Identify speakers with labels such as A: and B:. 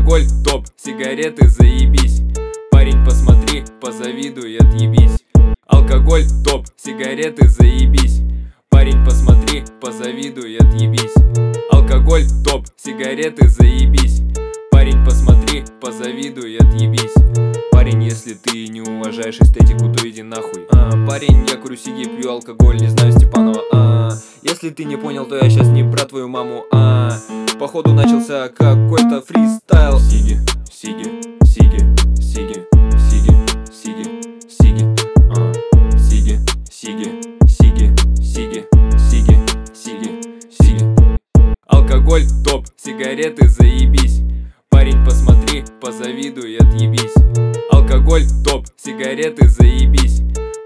A: Алкоголь топ, сигареты заебись. Парень, посмотри, позавидуй, отъебись. Алкоголь топ, сигареты заебись. Парень, посмотри, позавидуй, отъебись. Алкоголь топ, сигареты заебись. Парень, посмотри, позавидуй, отъебись. Парень, если ты не уважаешь эстетику, то иди нахуй. Парень, я курю сиги, пью алкоголь, не знаю Степанова. Если ты не понял, то я сейчас не про твою маму. Походу начался какой-то фристайл. Сиги, сиги, сиги, сиги, сиги, сиги, сиги, сиги, сиги, сиги, сиги, сиги, сиги, сиги. Алкоголь топ, сигареты заебись. Парень, посмотри, позавидуй, отъебись. Алкоголь топ, сигареты заебись.